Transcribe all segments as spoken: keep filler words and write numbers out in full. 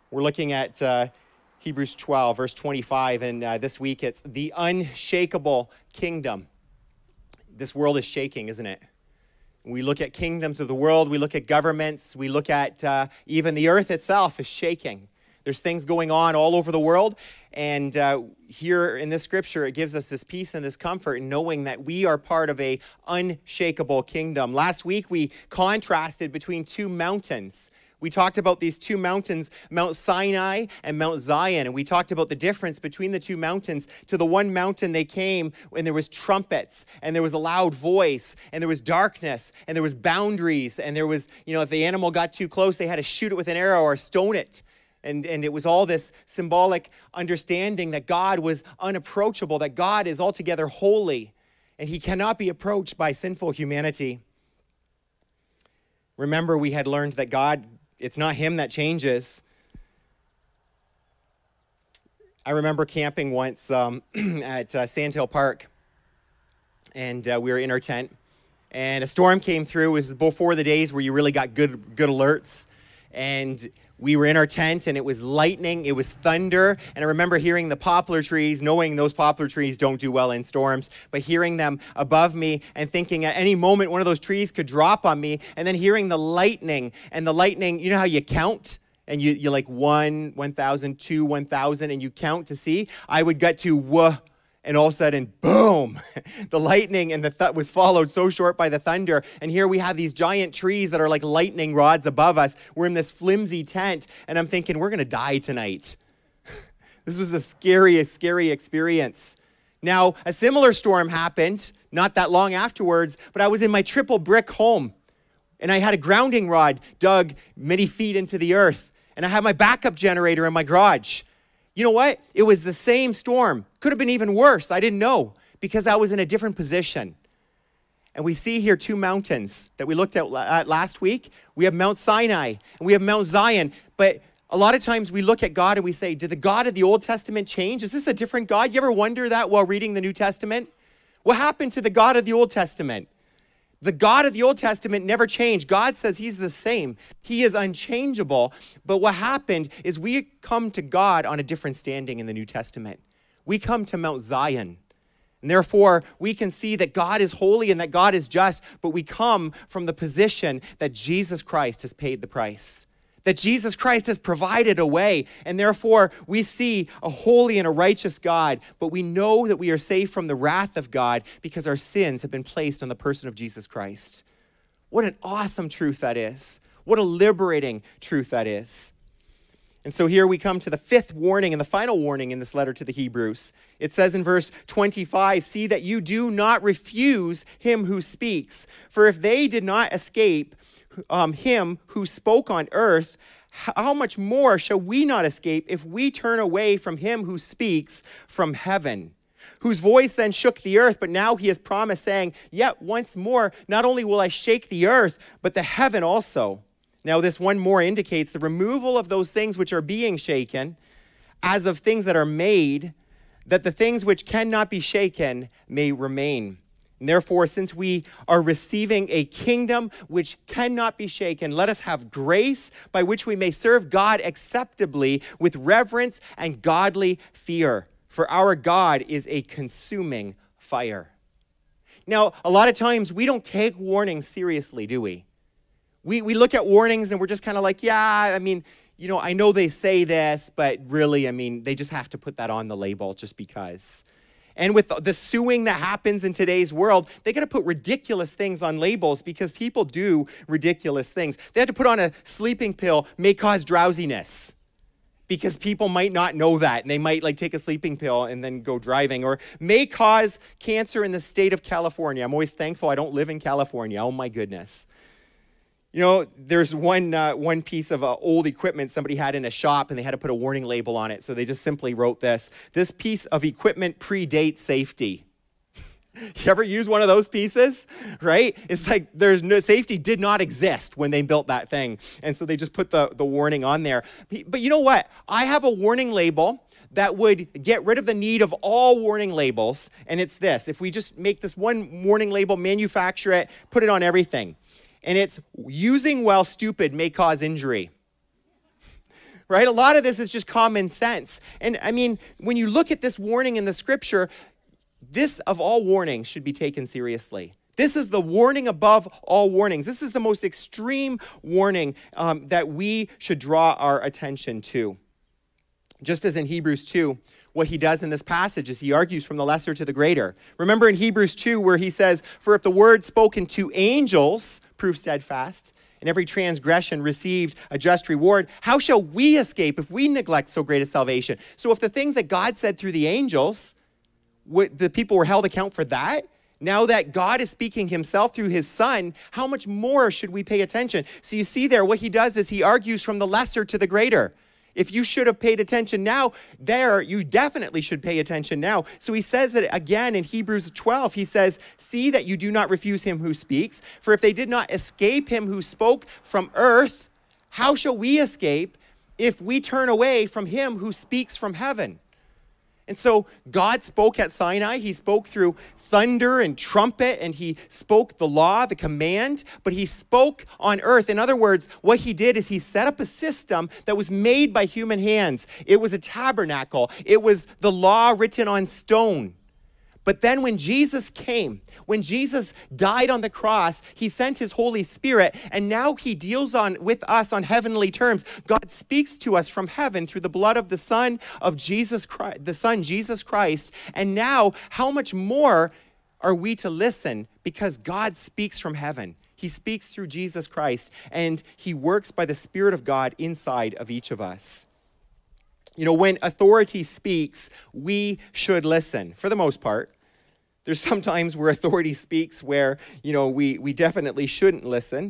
We're looking at uh, Hebrews twelve, verse twenty-five, and uh, this week it's the unshakable kingdom. This world is shaking, isn't it? We look at kingdoms of the world, we look at governments, we look at uh, even the earth itself is shaking. There's things going on all over the world, and uh, here in this scripture, it gives us this peace and this comfort in knowing that we are part of a unshakable kingdom. Last week, we contrasted between two mountains. We talked about these two mountains, Mount Sinai and Mount Zion, and we talked about the difference between the two mountains. To the one mountain they came when there was trumpets, and there was a loud voice, and there was darkness, and there was boundaries, and there was, you know, if the animal got too close, they had to shoot it with an arrow or stone it. And, and it was all this symbolic understanding that God was unapproachable, that God is altogether holy, and he cannot be approached by sinful humanity. Remember, we had learned that God, it's not him that changes. I remember camping once um, at uh, Sandhill Park, and uh, we were in our tent, and a storm came through. It was before the days where you really got good, good alerts, and we were in our tent, and it was lightning, it was thunder, and I remember hearing the poplar trees, knowing those poplar trees don't do well in storms, but hearing them above me and thinking at any moment one of those trees could drop on me, and then hearing the lightning, and the lightning, you know how you count? And you, you like one, one thousand, two, one thousand, and you count to see? I would get to wah, and all of a sudden, boom, the lightning and the th- was followed so short by the thunder. And here we have these giant trees that are like lightning rods above us. We're in this flimsy tent, and I'm thinking, we're going to die tonight. This was the scariest, scary experience. Now, a similar storm happened not that long afterwards, but I was in my triple brick home, and I had a grounding rod dug many feet into the earth, and I had my backup generator in my garage. You know what? It was the same storm. Could have been even worse. I didn't know because I was in a different position. And we see here two mountains that we looked at last week. We have Mount Sinai and we have Mount Zion. But a lot of times we look at God and we say, did the God of the Old Testament change? Is this a different God? You ever wonder that while reading the New Testament? What happened to the God of the Old Testament? The God of the Old Testament never changed. God says he's the same. He is unchangeable. But what happened is we come to God on a different standing in the New Testament. We come to Mount Zion. And therefore, we can see that God is holy and that God is just, but we come from the position that Jesus Christ has paid the price. That Jesus Christ has provided a way, and therefore we see a holy and a righteous God, but we know that we are safe from the wrath of God because our sins have been placed on the person of Jesus Christ. What an awesome truth that is. What a liberating truth that is. And so here we come to the fifth warning and the final warning in this letter to the Hebrews. It says in verse twenty-five, "See that you do not refuse him who speaks, for if they did not escape Um, him who spoke on earth, how much more shall we not escape if we turn away from him who speaks from heaven, whose voice then shook the earth, but now he has promised, saying, yet once more, not only will I shake the earth, but the heaven also." Now this one more indicates the removal of those things which are being shaken, as of things that are made, that the things which cannot be shaken may remain. And therefore, since we are receiving a kingdom which cannot be shaken, let us have grace by which we may serve God acceptably with reverence and godly fear. For our God is a consuming fire. Now, a lot of times we don't take warnings seriously, do we? We, we look at warnings and we're just kind of like, yeah, I mean, you know, I know they say this, but really, I mean, they just have to put that on the label just because. And with the suing that happens in today's world, they got to put ridiculous things on labels because people do ridiculous things. They have to put on a sleeping pill may cause drowsiness because people might not know that. And they might like take a sleeping pill and then go driving, or may cause cancer in the state of California. I'm always thankful I don't live in California. Oh my goodness. You know, there's one uh, one piece of uh, old equipment somebody had in a shop, and they had to put a warning label on it. So they just simply wrote this: "This piece of equipment predates safety." You ever use one of those pieces? Right? It's like there's no safety did not exist when they built that thing. And so they just put the, the warning on there. But you know what? I have a warning label that would get rid of the need of all warning labels. And it's this: if we just make this one warning label, manufacture it, put it on everything. And it's using while stupid may cause injury. right? A lot of this is just common sense. And I mean, when you look at this warning in the scripture, this of all warnings should be taken seriously. This is the warning above all warnings. This is the most extreme warning um, that we should draw our attention to. Just as in Hebrews two, what he does in this passage is he argues from the lesser to the greater. Remember in Hebrews two where he says, "For if the word spoken to angels proved steadfast, and every transgression received a just reward, how shall we escape if we neglect so great a salvation?" So if the things that God said through the angels, what, the people were held account for that, now that God is speaking himself through his son, how much more should we pay attention? So you see there, what he does is he argues from the lesser to the greater. If you should have paid attention now, there, you definitely should pay attention now. So he says that again in Hebrews twelve, he says, "See that you do not refuse him who speaks, for if they did not escape him who spoke from earth, how shall we escape if we turn away from him who speaks from heaven?" And so God spoke at Sinai. He spoke through thunder and trumpet, and he spoke the law, the command, but he spoke on earth. In other words, what he did is he set up a system that was made by human hands. It was a tabernacle. It was the law written on stone. But then when Jesus came, when Jesus died on the cross, he sent his Holy Spirit, and now he deals on with us on heavenly terms. God speaks to us from heaven through the blood of the Son of Jesus Christ, the Son Jesus Christ. And now, how much more are we to listen? Because God speaks from heaven. He speaks through Jesus Christ, and he works by the Spirit of God inside of each of us. You know, when authority speaks, we should listen, for the most part. There's sometimes where authority speaks where, you know, we, we definitely shouldn't listen.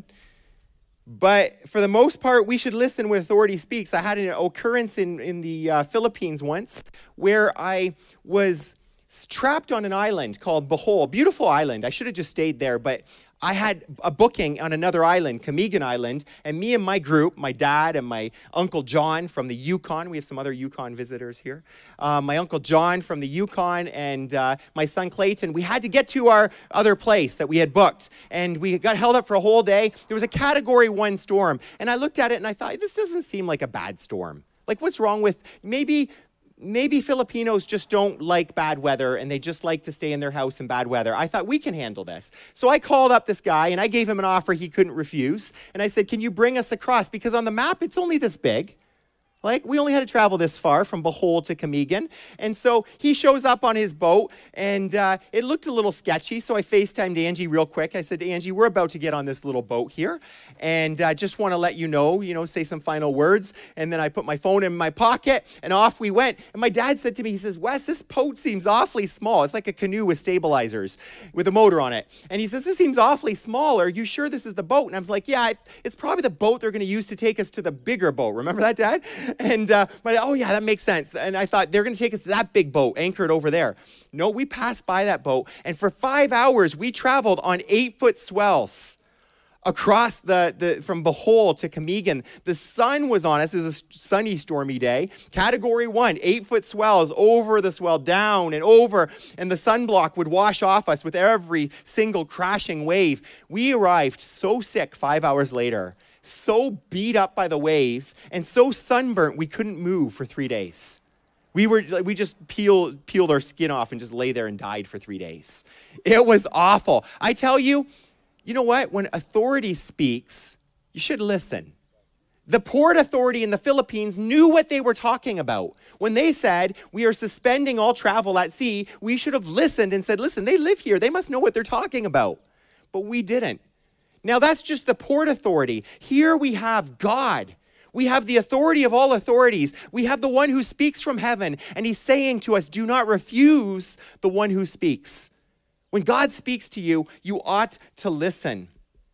But for the most part, we should listen when authority speaks. I had an occurrence in, in the uh, Philippines once where I was trapped on an island called Bohol. Beautiful island. I should have just stayed there, but I had a booking on another island, Camigan Island, and me and my group, my dad and my Uncle John from the Yukon, we have some other Yukon visitors here, uh, my Uncle John from the Yukon and uh, my son Clayton, we had to get to our other place that we had booked, and we got held up for a whole day. There was a category one storm, and I looked at it and I thought, this doesn't seem like a bad storm. Like, what's wrong with, maybe... Maybe Filipinos just don't like bad weather and they just like to stay in their house in bad weather. I thought, we can handle this. So I called up this guy and I gave him an offer he couldn't refuse. And I said, can you bring us across? Because on the map, it's only this big. Like, we only had to travel this far from Bohol to Camigan. And so he shows up on his boat, and uh, it looked a little sketchy, so I FaceTimed Angie real quick. I said, Angie, we're about to get on this little boat here, and I uh, just want to let you know, you know, say some final words. And then I put my phone in my pocket, and off we went. And my dad said to me, he says, Wes, this boat seems awfully small. It's like a canoe with stabilizers, with a motor on it. And he says, this seems awfully small. Are you sure this is the boat? And I was like, yeah, it's probably the boat they're going to use to take us to the bigger boat. Remember that, Dad? And, uh, but, oh, yeah, that makes sense. And I thought, they're going to take us to that big boat anchored over there. No, we passed by that boat. And for five hours, we traveled on eight-foot swells across the, the, from Bohol to Camigan. The sun was on us. It was a sunny, stormy day. Category one, eight-foot swells, over the swell, down and over. And the sunblock would wash off us with every single crashing wave. We arrived so sick five hours later, so beat up by the waves, and so sunburnt we couldn't move for three days. We were we just peeled peeled our skin off and just lay there and died for three days. It was awful. I tell you, you know what? When authority speaks, you should listen. The Port Authority in the Philippines knew what they were talking about. When they said, we are suspending all travel at sea, we should have listened and said, listen, they live here. They must know what they're talking about. But we didn't. Now, that's just the Port Authority. Here we have God. We have the authority of all authorities. We have the one who speaks from heaven, and he's saying to us, do not refuse the one who speaks. When God speaks to you, you ought to listen.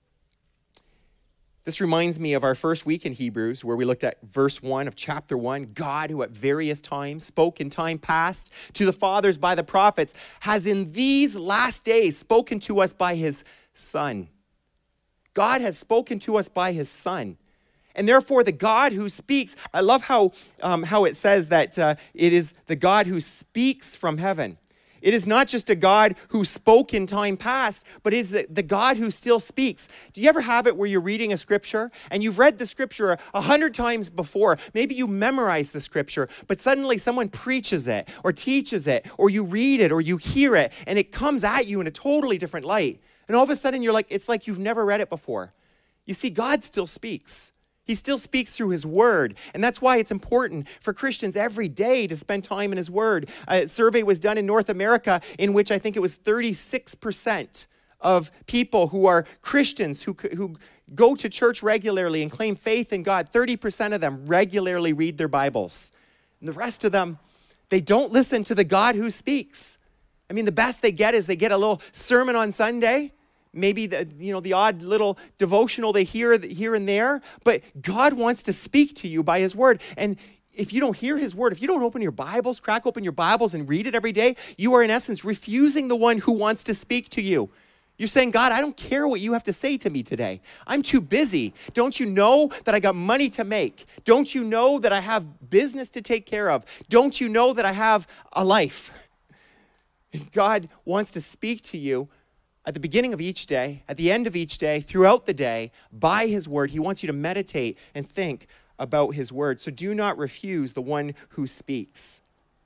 This reminds me of our first week in Hebrews, where we looked at verse one of chapter one. God, who at various times spoke in time past to the fathers by the prophets, has in these last days spoken to us by his Son. God has spoken to us by his Son. And therefore, the God who speaks, I love how, um, how it says that uh, it is the God who speaks from heaven. It is not just a God who spoke in time past, but is the, the God who still speaks. Do you ever have it where you're reading a scripture and you've read the scripture a hundred times before? Maybe you memorize the scripture, but suddenly someone preaches it or teaches it, or you read it or you hear it, and it comes at you in a totally different light. And all of a sudden you're like, it's like you've never read it before. You see, God still speaks. He still speaks through his word. And that's why it's important for Christians every day to spend time in his word. A survey was done in North America in which I think it was thirty-six percent of people who are Christians who, who go to church regularly and claim faith in God, thirty percent of them regularly read their Bibles. And the rest of them, they don't listen to the God who speaks. I mean, the best they get is they get a little sermon on Sunday. Maybe the, you know, the odd little devotional they hear here and there, but God wants to speak to you by his word. And if you don't hear his word, if you don't open your Bibles, crack open your Bibles and read it every day, you are in essence refusing the one who wants to speak to you. You're saying, God, I don't care what you have to say to me today. I'm too busy. Don't you know that I got money to make? Don't you know that I have business to take care of? Don't you know that I have a life? And God wants to speak to you at the beginning of each day, at the end of each day, throughout the day, by his word. He wants you to meditate and think about his word. So do not refuse the one who speaks.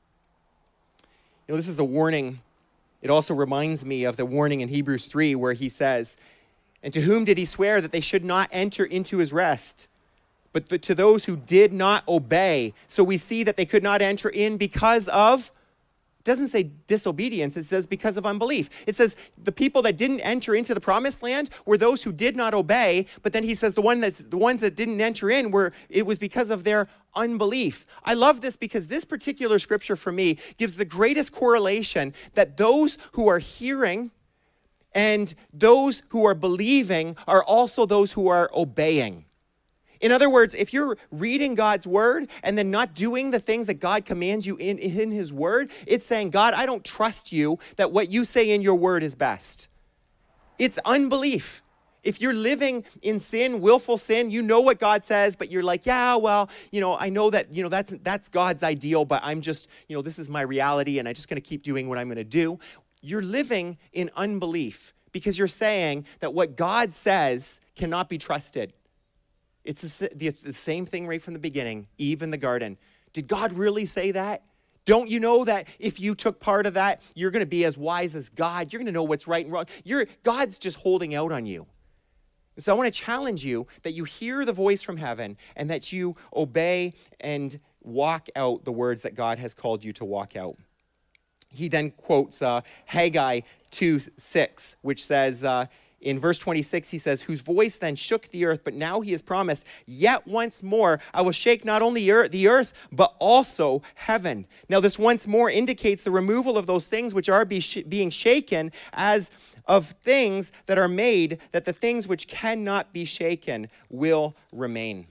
You know, this is a warning. It also reminds me of the warning in Hebrews three where he says, and to whom did he swear that they should not enter into his rest? But the, to those who did not obey. So we see that they could not enter in because of, it doesn't say disobedience, it says because of unbelief. It says the people that didn't enter into the promised land were those who did not obey, but then he says the one that's the ones that didn't enter in were it was because of their unbelief. I love this because this particular scripture for me gives the greatest correlation that those who are hearing and those who are believing are also those who are obeying. In other words, if you're reading God's word and then not doing the things that God commands you in, in his word, it's saying, God, I don't trust you that what you say in your word is best. It's unbelief. If you're living in sin, willful sin, you know what God says, but you're like, yeah, well, you know, I know that, you know, that's that's God's ideal, but I'm just, you know, this is my reality and I'm just going to keep doing what I'm going to do. You're living in unbelief because you're saying that what God says cannot be trusted. It's the, the, the same thing right from the beginning, Eve in the garden. Did God really say that? Don't you know that if you took part of that, you're going to be as wise as God? You're going to know what's right and wrong. You're, God's just holding out on you. And so I want to challenge you that you hear the voice from heaven and that you obey and walk out the words that God has called you to walk out. He then quotes uh, Haggai two six, which says, uh, in verse twenty-six, he says, whose voice then shook the earth, but now he has promised, yet once more I will shake not only the earth, but also heaven. Now this once more indicates the removal of those things which are be sh- being shaken as of things that are made, that the things which cannot be shaken will remain.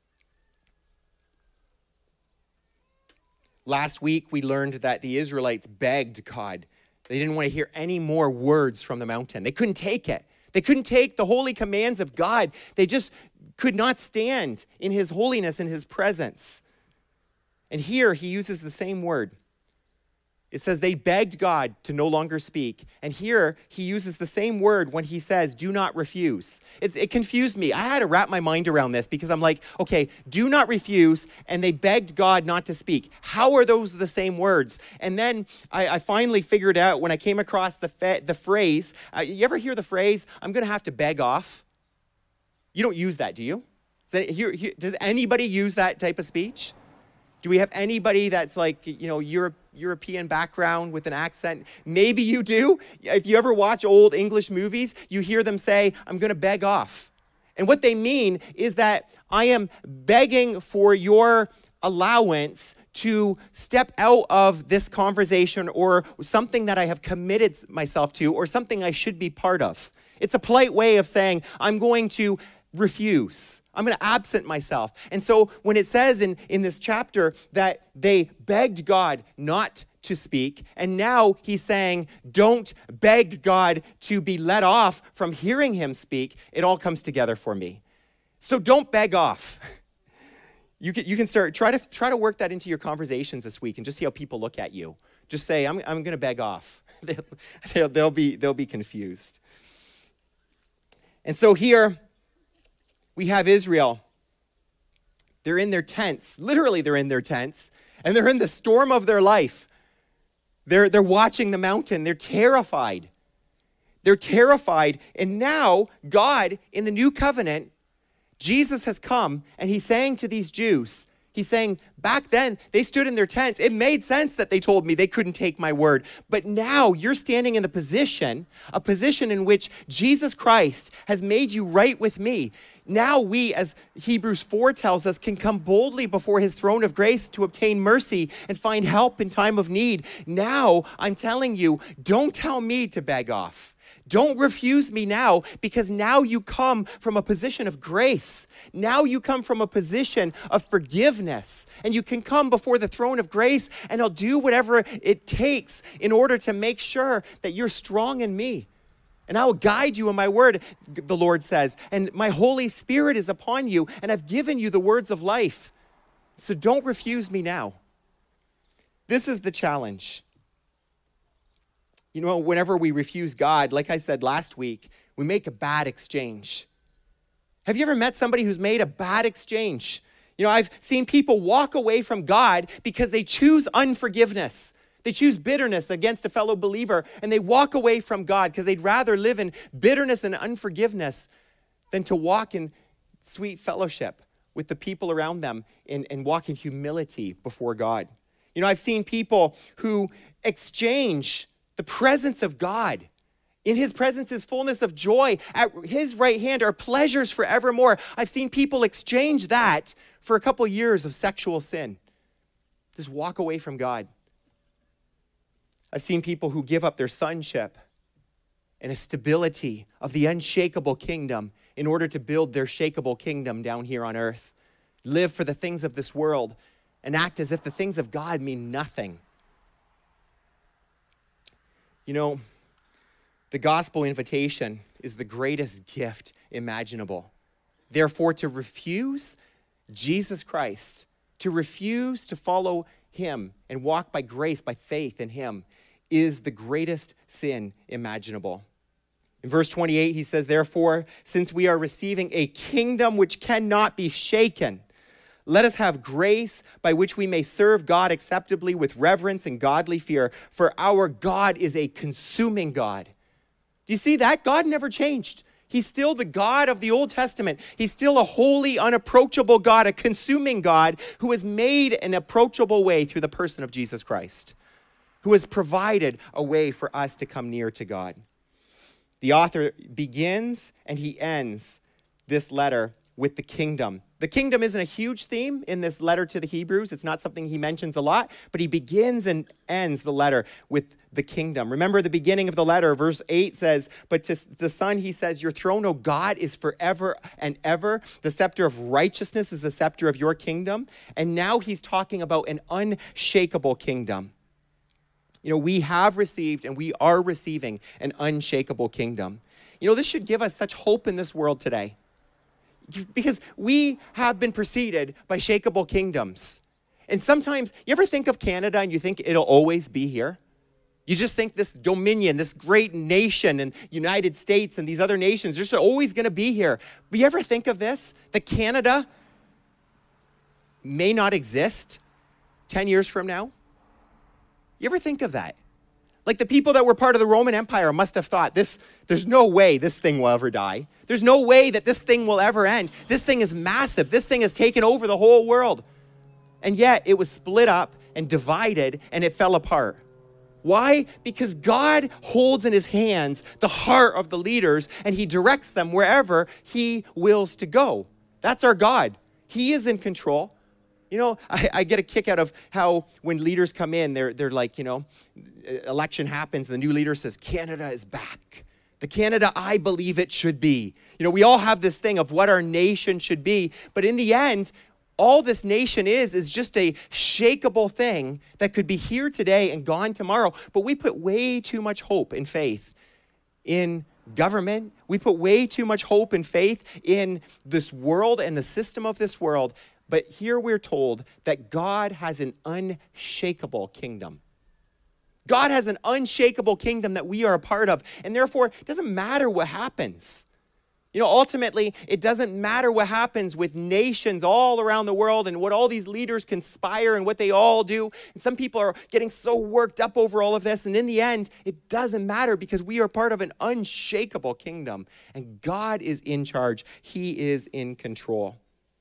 Last week, we learned that the Israelites begged God. They didn't want to hear any more words from the mountain. They couldn't take it. They couldn't take the holy commands of God. They just could not stand in his holiness and his presence. And here he uses the same word. It says they begged God to no longer speak. And here he uses the same word when he says, do not refuse. It, it confused me. I had to wrap my mind around this because I'm like, okay, do not refuse. And they begged God not to speak. How are those the same words? And then I, I finally figured out when I came across the, fa- the phrase, uh, you ever hear the phrase, I'm going to have to beg off? You don't use that, do you? Does, that, here, here, does anybody use that type of speech? Do we have anybody that's like, you know, Europe, European background with an accent? Maybe you do. If you ever watch old English movies, you hear them say, I'm going to beg off. And what they mean is that I am begging for your allowance to step out of this conversation or something that I have committed myself to or something I should be part of. It's a polite way of saying, I'm going to refuse. I'm going to absent myself. And so when it says in, in this chapter that they begged God not to speak, and now he's saying, don't beg God to be let off from hearing him speak, it all comes together for me. So don't beg off. You can, you can start, try to, try to work that into your conversations this week and just see how people look at you. Just say, I'm, I'm going to beg off. they'll, they'll, they'll, be, they'll be confused. And so here we have Israel. They're in their tents. Literally, they're in their tents. And they're in the storm of their life. They're, they're watching the mountain. They're terrified. They're terrified. And now, God, in the new covenant, Jesus has come, and he's saying to these Jews, he's saying, back then, they stood in their tents. It made sense that they told me they couldn't take my word. But now you're standing in the position, a position in which Jesus Christ has made you right with me. Now we, as Hebrews four tells us, can come boldly before his throne of grace to obtain mercy and find help in time of need. Now, I'm telling you, don't tell me to beg off. Don't refuse me now, because now you come from a position of grace. Now you come from a position of forgiveness. And you can come before the throne of grace, and I'll do whatever it takes in order to make sure that you're strong in me. And I will guide you in my word, the Lord says. And my Holy Spirit is upon you, and I've given you the words of life. So don't refuse me now. This is the challenge. You know, whenever we refuse God, like I said last week, we make a bad exchange. Have you ever met somebody who's made a bad exchange? You know, I've seen people walk away from God because they choose unforgiveness. They choose bitterness against a fellow believer, and they walk away from God because they'd rather live in bitterness and unforgiveness than to walk in sweet fellowship with the people around them and, and walk in humility before God. You know, I've seen people who exchange the presence of God. In his presence is fullness of joy. At his right hand are pleasures forevermore. I've seen people exchange that for a couple years of sexual sin. Just walk away from God. I've seen people who give up their sonship and a stability of the unshakable kingdom in order to build their shakeable kingdom down here on earth. Live for the things of this world and act as if the things of God mean nothing. You know, the gospel invitation is the greatest gift imaginable. Therefore, to refuse Jesus Christ, to refuse to follow him and walk by grace, by faith in him, is the greatest sin imaginable. In verse twenty-eight, he says, therefore, since we are receiving a kingdom which cannot be shaken, let us have grace by which we may serve God acceptably with reverence and godly fear, for our God is a consuming God. Do you see that? God never changed. He's still the God of the Old Testament. He's still a holy, unapproachable God, a consuming God who has made an approachable way through the person of Jesus Christ, who has provided a way for us to come near to God. The author begins and he ends this letter with the kingdom. The kingdom isn't a huge theme in this letter to the Hebrews. It's not something he mentions a lot, but he begins and ends the letter with the kingdom. Remember the beginning of the letter, verse eight says, but to the Son he says, your throne, O God, is forever and ever. The scepter of righteousness is the scepter of your kingdom. And now he's talking about an unshakable kingdom. You know, we have received and we are receiving an unshakable kingdom. You know, this should give us such hope in this world today, because we have been preceded by shakable kingdoms. And sometimes, you ever think of Canada and you think it'll always be here? You just think this dominion, this great nation and United States and these other nations, they're just always going to be here. But you ever think of this? That Canada may not exist ten years from now? You ever think of that? Like the people that were part of the Roman Empire must have thought, this, there's no way this thing will ever die. There's no way that this thing will ever end. This thing is massive. This thing has taken over the whole world. And yet it was split up and divided and it fell apart. Why? Because God holds in his hands the heart of the leaders and he directs them wherever he wills to go. That's our God. He is in control. You know, I, I get a kick out of how when leaders come in, they're, they're like, you know, election happens, and the new leader says, Canada is back. The Canada I believe it should be. You know, we all have this thing of what our nation should be, but in the end, all this nation is, is just a shakable thing that could be here today and gone tomorrow. But we put way too much hope and faith in government. We put way too much hope and faith in this world and the system of this world. But here we're told that God has an unshakable kingdom. God has an unshakable kingdom that we are a part of, and therefore, it doesn't matter what happens. You know, ultimately, it doesn't matter what happens with nations all around the world and what all these leaders conspire and what they all do. And some people are getting so worked up over all of this, and in the end, it doesn't matter because we are part of an unshakable kingdom, and God is in charge. He is in control.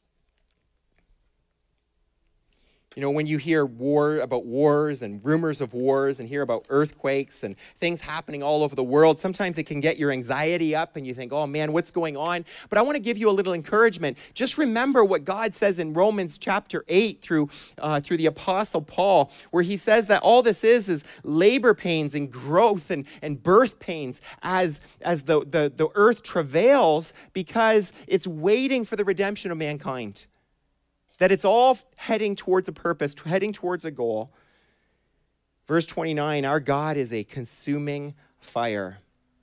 You know, when you hear war about wars and rumors of wars and hear about earthquakes and things happening all over the world, sometimes it can get your anxiety up and you think, oh man, what's going on? But I want to give you a little encouragement. Just remember what God says in Romans chapter eight through, uh, through the Apostle Paul, where he says that all this is is labor pains and growth and, and birth pains as, as the, the, the earth travails because it's waiting for the redemption of mankind. That it's all heading towards a purpose, heading towards a goal. Verse twenty-nine, our God is a consuming fire.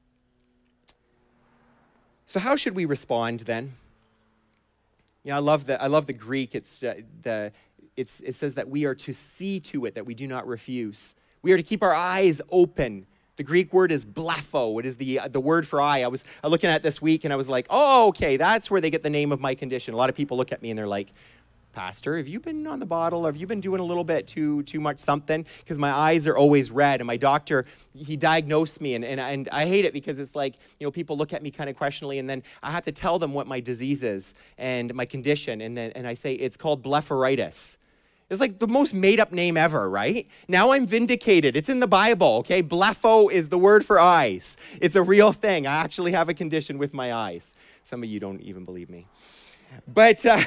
So how should we respond then? Yeah, I love the I love the Greek. It's uh, the it's it says that we are to see to it that we do not refuse. We are to keep our eyes open. The Greek word is blepho. It is the the word for eye. I was looking at it this week and I was like, oh, okay, that's where they get the name of my condition. A lot of people look at me and they're like, Pastor, have you been on the bottle? Have you been doing a little bit too too much something? Because my eyes are always red. And my doctor, he diagnosed me. And, and, and I hate it because it's like, you know, people look at me kind of questioningly. And then I have to tell them what my disease is and my condition. And then and I say, it's called blepharitis. It's like the most made-up name ever, right? Now I'm vindicated. It's in the Bible, okay? Blepho is the word for eyes. It's a real thing. I actually have a condition with my eyes. Some of you don't even believe me. But... Uh,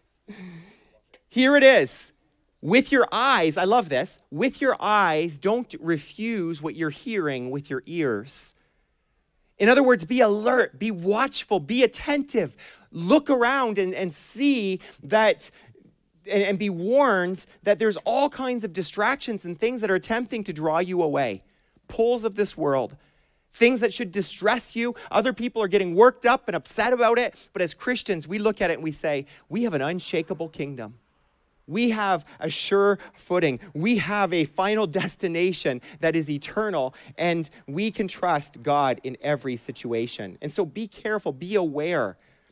Here it is. With your eyes, I love this. With your eyes, don't refuse what you're hearing with your ears. In other words, be alert, be watchful, be attentive. Look around and, and see that, and, and be warned that there's all kinds of distractions and things that are attempting to draw you away. Pulls of this world. Things that should distress you. Other people are getting worked up and upset about it. But as Christians, we look at it and we say, we have an unshakable kingdom. We have a sure footing. We have a final destination that is eternal. And we can trust God in every situation. And so be careful, be aware.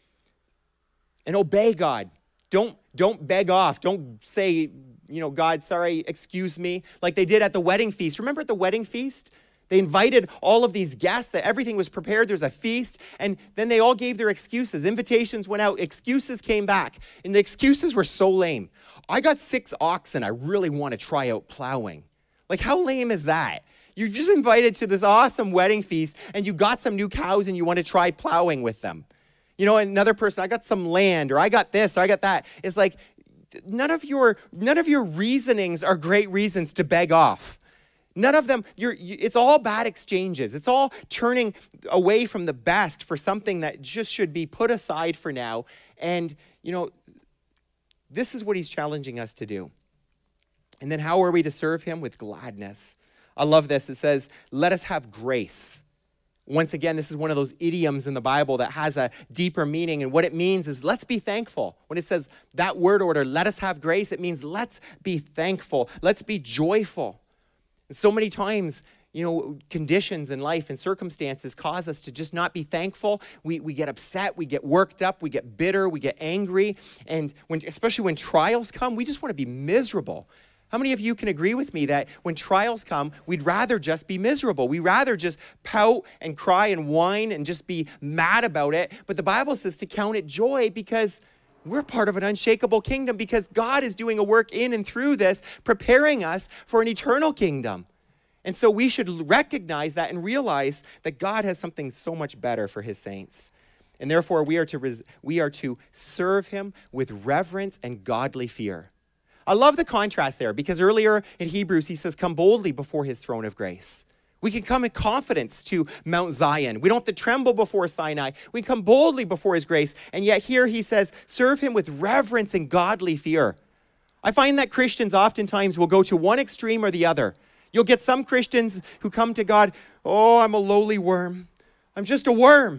And obey God. Don't, don't beg off. Don't say, you know, God, sorry, excuse me. Like they did at the wedding feast. Remember at the wedding feast? They invited all of these guests, that everything was prepared, there's a feast, and then they all gave their excuses. Invitations went out, excuses came back, and the excuses were so lame. I got six oxen, I really want to try out plowing. Like, how lame is that? You're just invited to this awesome wedding feast, and you got some new cows, and you want to try plowing with them. You know, another person, I got some land, or I got this, or I got that. It's like, none of your, none of your reasonings are great reasons to beg off. None of them, you're, you, it's all bad exchanges. It's all turning away from the best for something that just should be put aside for now. And, you know, this is what he's challenging us to do. And then how are we to serve him? With gladness. I love this. It says, let us have grace. Once again, this is one of those idioms in the Bible that has a deeper meaning. And what it means is let's be thankful. When it says that word order, let us have grace, it means let's be thankful. Let's be joyful. And so many times, you know, conditions in life and circumstances cause us to just not be thankful. We, we get upset, we get worked up, we get bitter, we get angry. And when, especially when trials come, we just want to be miserable. How many of you can agree with me that when trials come, we'd rather just be miserable? We'd rather just pout and cry and whine and just be mad about it. But the Bible says to count it joy because we're part of an unshakable kingdom, because God is doing a work in and through this, preparing us for an eternal kingdom. And so we should recognize that and realize that God has something so much better for his saints. And therefore, we are to, res- we are to serve him with reverence and godly fear. I love the contrast there, because earlier in Hebrews, he says, come boldly before his throne of grace. We can come in confidence to Mount Zion. We don't have to tremble before Sinai. We come boldly before his grace. And yet here he says, serve him with reverence and godly fear. I find that Christians oftentimes will go to one extreme or the other. You'll get some Christians who come to God, oh, I'm a lowly worm. I'm just a worm.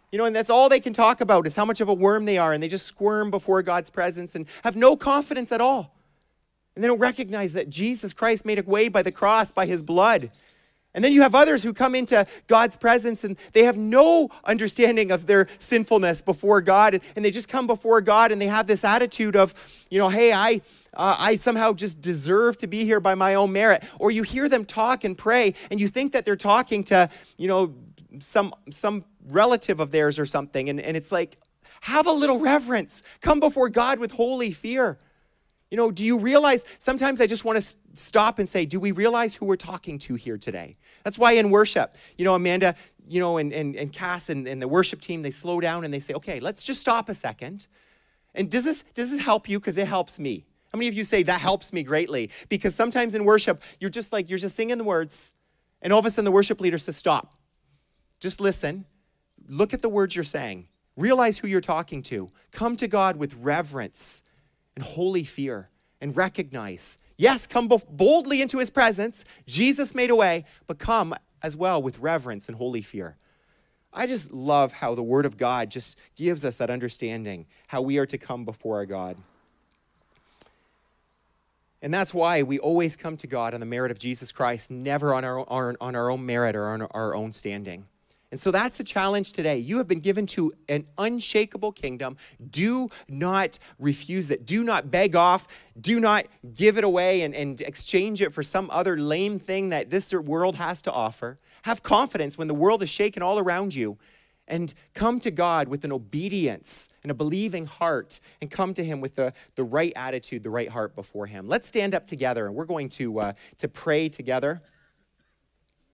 You know, and that's all they can talk about is how much of a worm they are, and they just squirm before God's presence and have no confidence at all. And they don't recognize that Jesus Christ made a way by the cross, by his blood. And then you have others who come into God's presence and they have no understanding of their sinfulness before God. And they just come before God and they have this attitude of, you know, hey, I uh, I somehow just deserve to be here by my own merit. Or you hear them talk and pray and you think that they're talking to, you know, some some relative of theirs or something. And, and it's like, have a little reverence. Come before God with holy fear. You know, do you realize, sometimes I just want to stop and say, do we realize who we're talking to here today? That's why in worship, you know, Amanda, you know, and, and, and Cass and, and the worship team, they slow down and they say, okay, let's just stop a second. And does this, does this help you? Because it helps me. How many of you say that helps me greatly? Because sometimes in worship, you're just like, you're just singing the words, and all of a sudden the worship leader says, stop. Just listen. Look at the words you're saying. Realize who you're talking to. Come to God with reverence and holy fear, and recognize, yes, come boldly into his presence. Jesus made a way, but come as well with reverence and holy fear. I just love how the Word of God just gives us that understanding, how we are to come before our God. And that's why we always come to God on the merit of Jesus Christ, never on our, our, on our own merit or on our own standing. And so that's the challenge today. You have been given to an unshakable kingdom. Do not refuse it. Do not beg off. Do not give it away and, and exchange it for some other lame thing that this world has to offer. Have confidence when the world is shaken all around you. And come to God with an obedience and a believing heart, and come to him with the, the right attitude, the right heart before him. Let's stand up together, and we're going to, uh, to pray together.